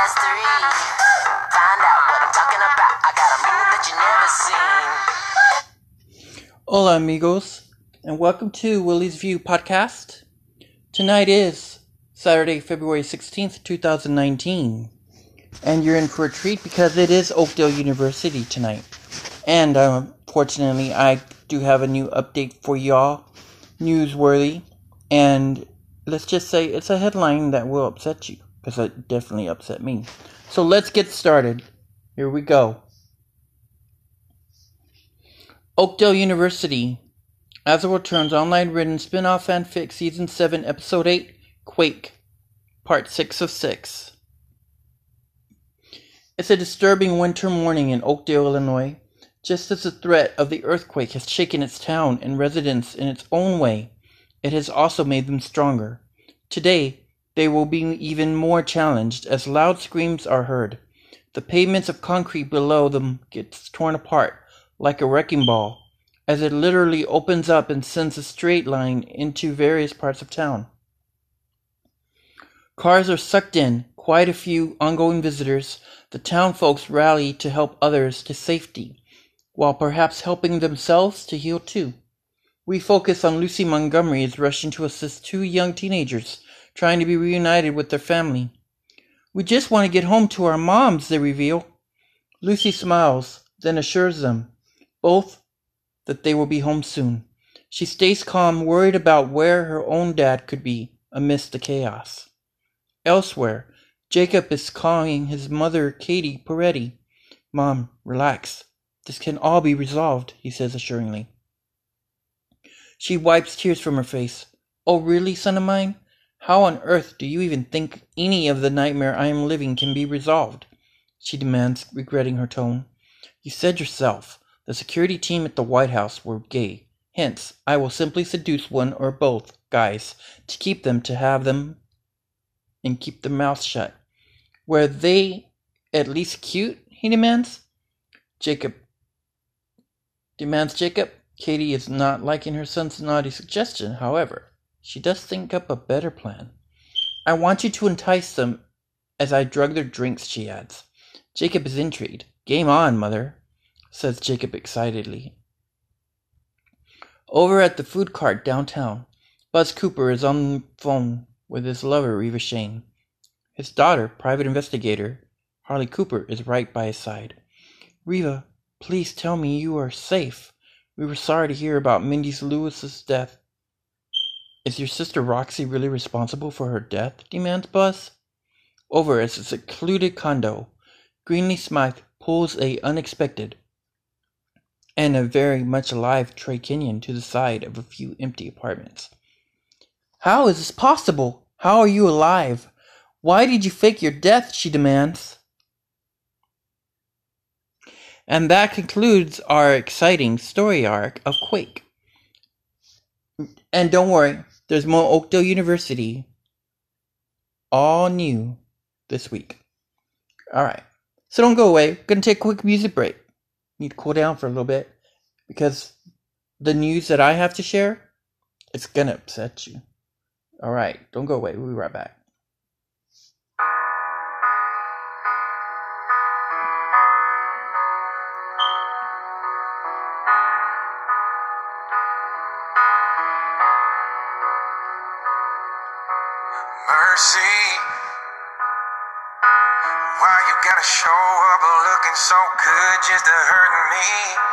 past 3. Find out what I'm talking about. I got a move that you never seen. Hola amigos, and welcome to Willie's View podcast. Tonight is Saturday, February 16th, 2019, and you're in for a treat because it is Oakdale University tonight. And fortunately, I do have a new update for y'all, newsworthy, and let's just say it's a headline that will upset you, because it definitely upset me. So let's get started. Here we go. Oakdale University. Azul returns online written spin-off fanfic Season 7, Episode 8, Quake, Part 6 of 6. It's a disturbing winter morning in Oakdale, Illinois, just as the threat of the earthquake has shaken its town and residents in its own way. It has also made them stronger. Today, they will be even more challenged as loud screams are heard. The pavements of concrete below them gets torn apart like a wrecking ball, as it literally opens up and sends a straight line into various parts of town. Cars are sucked in, quite a few ongoing visitors. The town folks rally to help others to safety, while perhaps helping themselves to heal too. We focus on Lucy Montgomery as rushing to assist two young teenagers trying to be reunited with their family. We just want to get home to our moms, they reveal. Lucy smiles, then assures them, both, that they will be home soon. She stays calm, worried about where her own dad could be amidst the chaos. Elsewhere, Jacob is calling his mother, Katie Peretti. "Mom, relax. This can all be resolved," he says assuringly. She wipes tears from her face. "Oh, really, son of mine? How on earth do you even think any of the nightmare I am living can be resolved?" she demands, regretting her tone. "You said yourself the security team at the White House were gay. Hence, I will simply seduce one or both guys to keep them to have them and keep their mouths shut. Were they at least cute?" he demands. Jacob. Katie is not liking her son's naughty suggestion, however. She does think up a better plan. "I want you to entice them as I drug their drinks," she adds. Jacob is intrigued. "Game on, mother," says Jacob excitedly. Over at the food cart downtown, Buzz Cooper is on the phone with his lover, Reva Shane. His daughter, private investigator Harley Cooper, is right by his side. "Reva, please tell me you are safe. We were sorry to hear about Mindy Lewis's death." "Is your sister Roxy really responsible for her death?" demands Buzz. Over at a secluded condo, Greenlee Smythe pulls a unexpected and a very much alive Trey Kenyon to the side of a few empty apartments. "How is this possible? How are you alive? Why did you fake your death?" she demands. And that concludes our exciting story arc of Quake. And don't worry, there's more Oakdale University, all new this week. Alright, so don't go away. We're going to take a quick music break. Need to cool down for a little bit, because the news that I have to share, it's going to upset you. Alright, don't go away. We'll be right back. Mercy, why you gotta show up looking so good just to hurt me?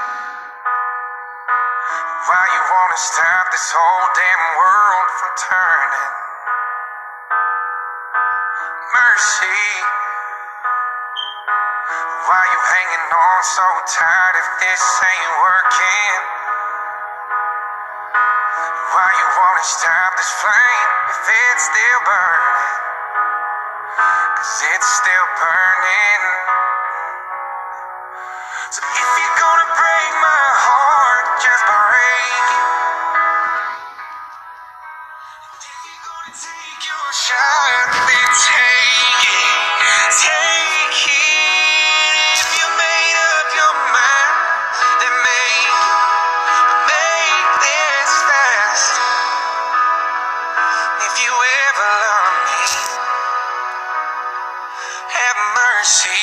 Why you wanna stop this whole damn world from turning? Mercy, why you hanging on so tight if this ain't working? Why you wanna stop this flame if it's still burning? 'Cause it's still burning. So if you're gonna break my heart, just break it. If you're gonna take your shot, then take it. Take it. If you made up your mind, then make this fast. If you ever love me, have mercy.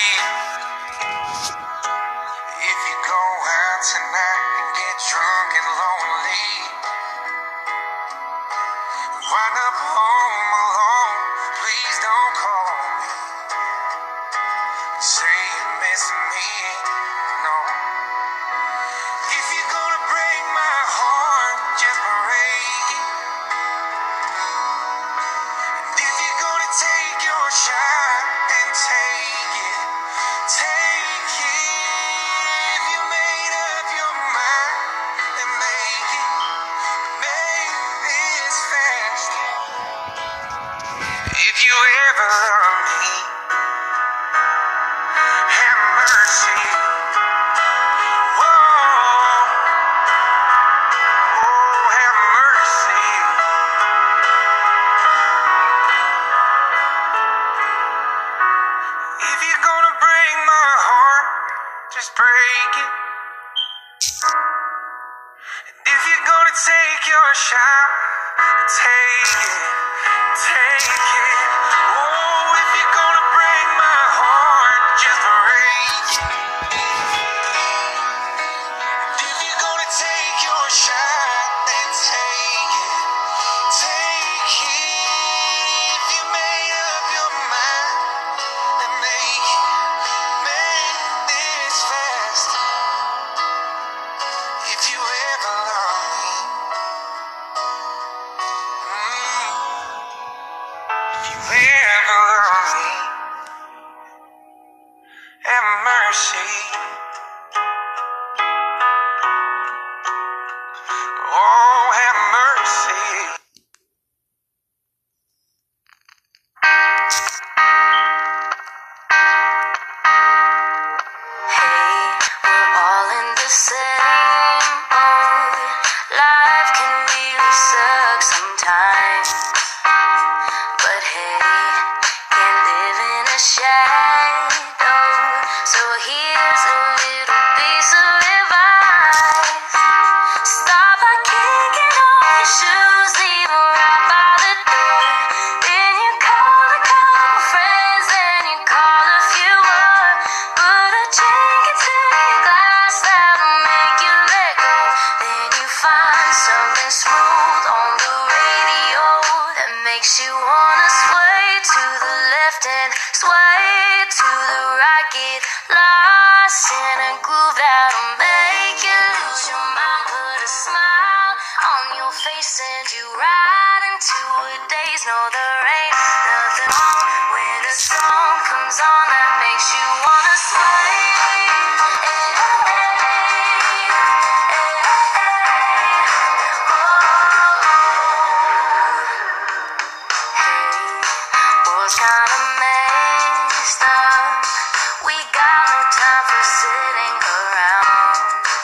If you go out tonight and get drunk and lonely, wind up home alone, please don't call me. Say you miss me, no. If you're gonna break my heart, just break it. And if you're gonna take your shot, then take it. Take it. If you made up your mind, then make it. Make this fast. If you ever love me, have mercy. Whoa, oh, have mercy. If you're gonna break my heart, just break it. And if you're gonna take your shot, take it. Take it. Oh, if you're gonna break my heart, just break it. And if you're gonna take your shot, then take it. Take it. If you made up your mind, then make it. Make this fast. If you ever love me, if you ever love me, have mercy. Oh, have mercy. Hey, we're all in the same boat. Life can really suck sometimes. But hey, can't live in a shadow. So here's a little piece of advice. Stop by kicking off your shoes, leave 'em right by the door. Then you call a couple friends, then you call a few more. Put a drink into your glass that'll make you let go. Then you find something smooth on the radio that makes you wanna sway to the left and sway to the right. Get lost in a groove that'll make you lose your mind. Put a smile on your face, send you right into a daze. No, there ain't nothing wrong when a song comes on that makes you wanna sway. World's kinda messed up. We got no time for sitting around,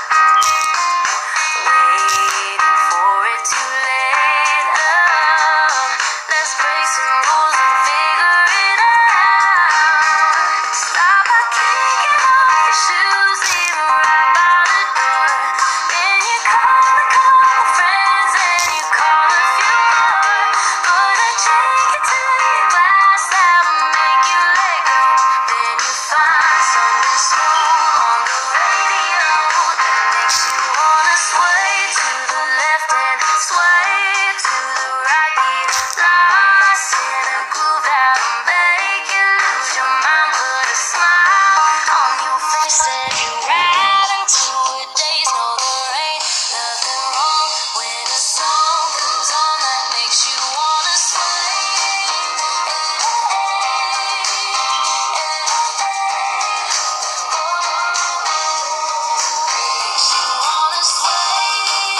waiting for it to let up. Let's break some rules and figure it out. Stop by kicking off your shoes, leave 'em right by the door. Then you call a couple friends, and you call a few more. Put a drink into your glass that'll make you let go. Then you find something smooth on the radio that makes you wanna sway to the left and sway to the right. Get lost in a groove that'll make you lose your mind. Put a smile on your face, send you right into a daze. No, there ain't nothing wrong when a song comes on that makes you wanna sway. Makes you wanna sway.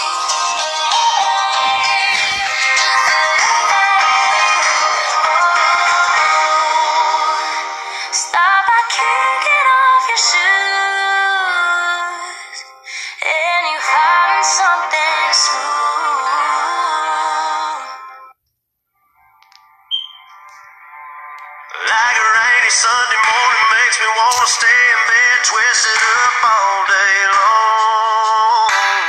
Stop by kicking off your shoes, and you find something smooth. Like a rainy Sunday morning makes me wanna stay in bed, twisted up all day long.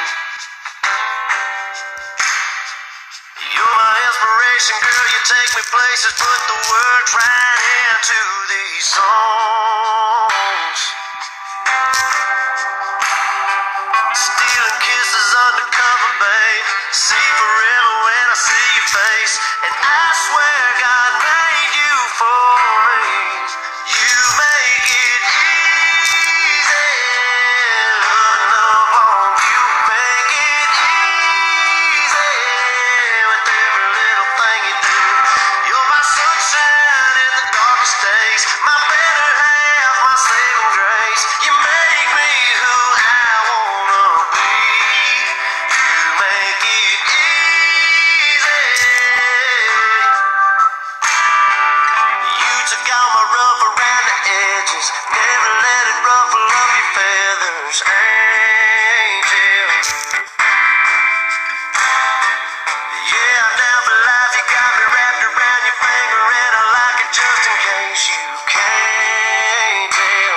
You're my inspiration, girl. You take me places, put the words right into these songs. all my rough around the edges. Never let it ruffle up your feathers, angel. Yeah, now for life you got me wrapped around your finger, and I like it just in case you can't tell.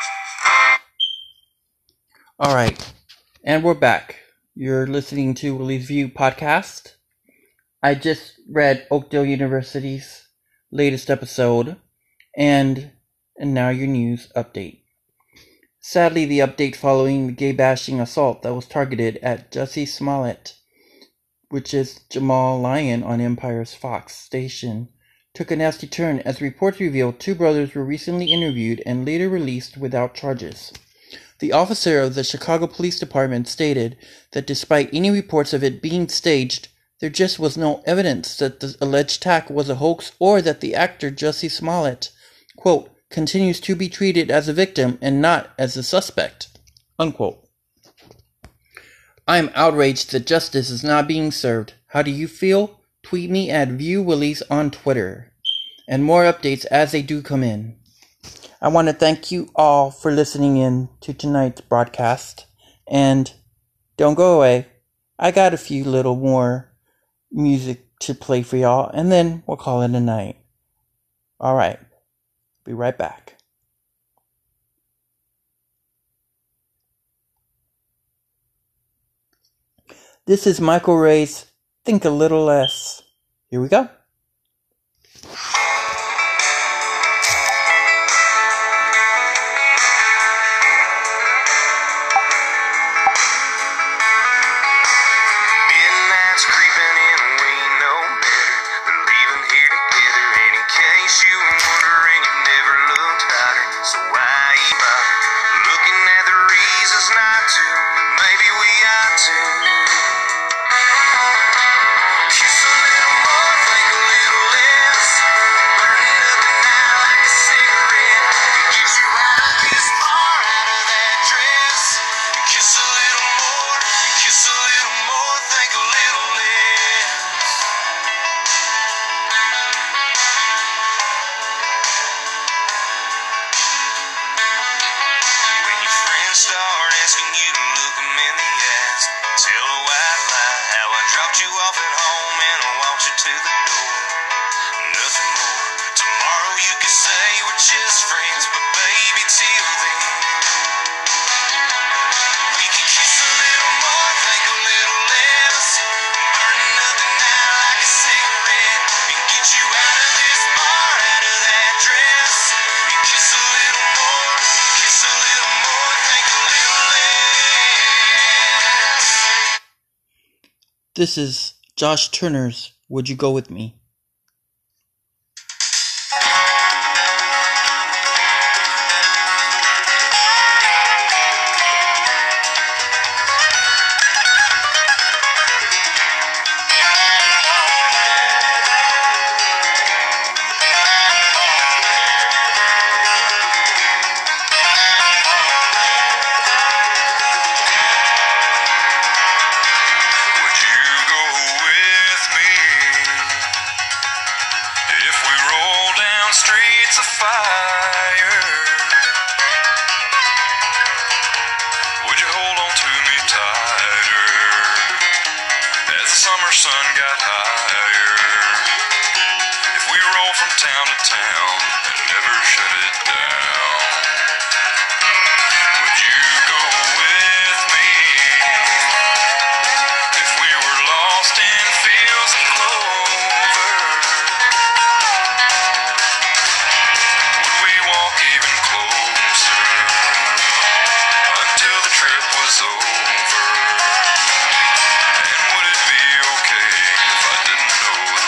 All right, and we're back. You're listening to Willie's View podcast. I just read Oakdale University's latest episode, and now your news update. Sadly, the update following the gay-bashing assault that was targeted at Jussie Smollett, which is Jamal Lyon on Empire's Fox station, took a nasty turn as reports revealed two brothers were recently interviewed and later released without charges. The officer of the Chicago Police Department stated that despite any reports of it being staged, there just was no evidence that the alleged attack was a hoax or that the actor Jussie Smollett, quote, continues to be treated as a victim and not as a suspect, unquote. I am outraged that justice is not being served. How do you feel? Tweet me at ViewWillies on Twitter. And more updates as they do come in. I want to thank you all for listening in to tonight's broadcast. And don't go away. I got a few little more music to play for y'all, and then we'll call it a night. All right. Be right back. This is Michael Ray's Think a Little Less. Here we go. Midnight's creeping in, we know better. We're leaving here together, and in case you were wondering, you never looked hotter. So why you bother looking at the reasons not to? Maybe we ought to. Kiss a little more, think a little less. Burning up the night like a cigarette. Get you out of this bar, out of that dress. Kiss a little more, kiss a little more, think a little less. When your friends start asking you to look them in the eyes, tell a white lie how I dropped you off at home and I walked you to the door. Nothing more. Tomorrow you can say we're just friends, but baby, till then, we can kiss a little more, think a little less. Burning up the night like a cigarette, and get you out of this bar, out of that dress. And kiss a little more, think a little less. This is Josh Turner's Would You Go With Me? Would you go with me if we roll down streets of fire? Would you hold on to me tighter as the summer sun got higher? If we roll from town to town and never shut it down, would you go with me? If we were lost in fields of clover, would we walk even closer until the trip was over? And would it be okay if I didn't know the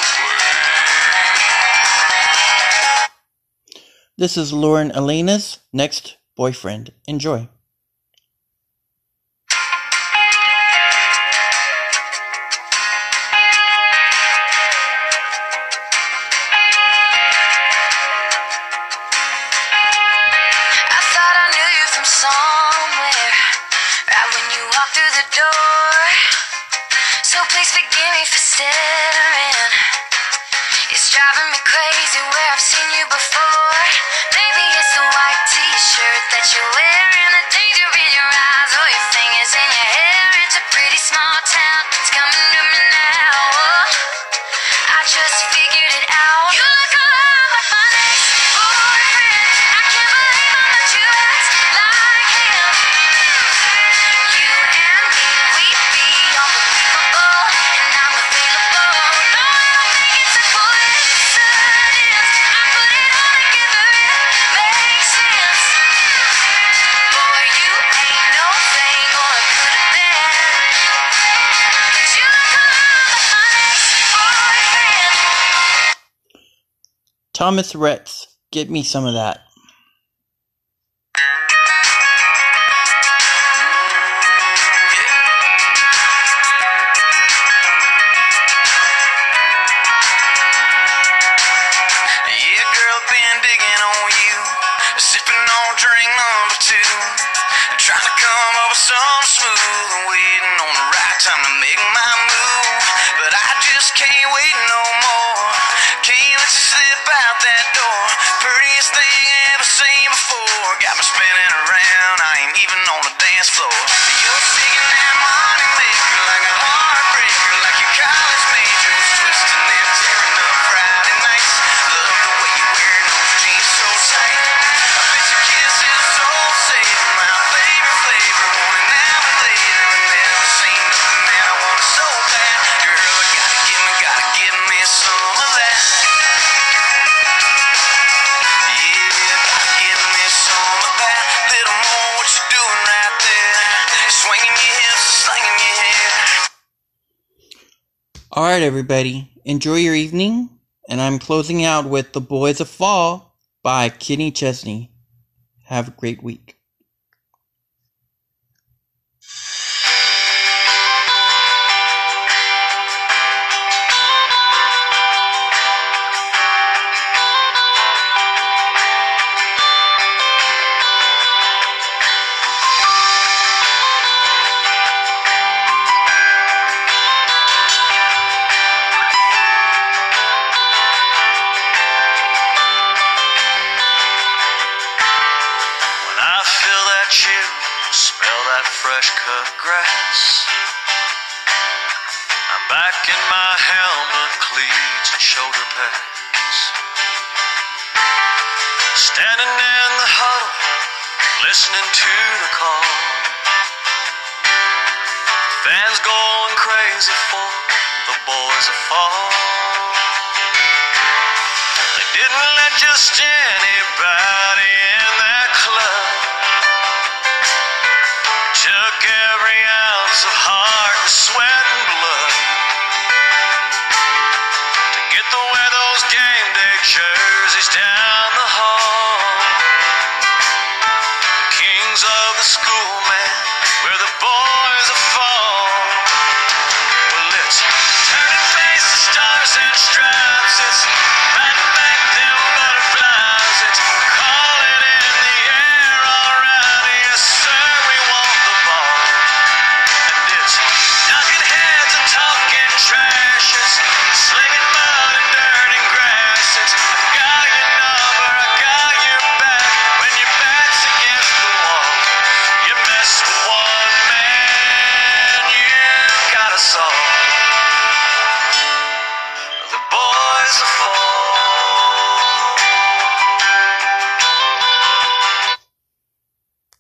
way? This is Lauren Elena's Next Boyfriend. Enjoy. I thought I knew you from somewhere, right when you walked through the door. So please forgive me for stuttering. It's driving driving me crazy where I've seen you before. Maybe it's the white t-shirt that you're wearing, the danger in your eyes or your fingers in your hair. It's a pretty small town, it's coming to me now. Oh, I just figured it out. You look a lot like my next boyfriend. I can't believe how much you act like him. You and me, we'd be unbelievable, and I'm available. No, I don't think it's a coincidence. I put it all together, it makes sense. Boy, you ain't no thing, or it could have been. You look a lot like my next boyfriend. Thomas Rhetz, get me some of that. Yeah, girl, been digging on you, sipping on drink number 2, trying to come up with something smooth and waiting on the right time to make my move. But I just can't wait no more. Can't let you slip out that door. Prettiest thing I ever seen before. Got me spinning around, I ain't even on the dance floor. You're singing that money maker like a heartbreaker, like your college major was twisting and tearing up Friday nights. Love the way you're wearing those jeans so tight. I bet your kiss is soul saving, my favorite flavor. Want it now and later, and never seen nothing that I want so bad. Girl, I gotta give me some of that. Yeah, gotta give me some of that. Little more what you doing right there. Swinging your hips, slinging your hair. Alright, everybody, enjoy your evening, and I'm closing out with The Boys of Fall by Kenny Chesney. Have a great week. When I feel that chill, smell that fresh cut grass, I'm back in my helmet, cleats and shoulder pads, standing in the huddle, listening to the call. Fans going crazy for the boys of fall. They didn't let just anybody in that club. Took every ounce of heart and sweat and blood to get to wear those game day jerseys down the hall. Kings of the school, man, we're the boys of fall. Well, it's turning face to stars and stripes. It's riding back them butterflies. It's calling in the air all around. Yes, sir, we want the ball. And it's knocking heads and talking trash. It's slinging mud and dirt and grass. It's I got your number, I got your back. When your back's against the wall, you mess with one man, you got us all.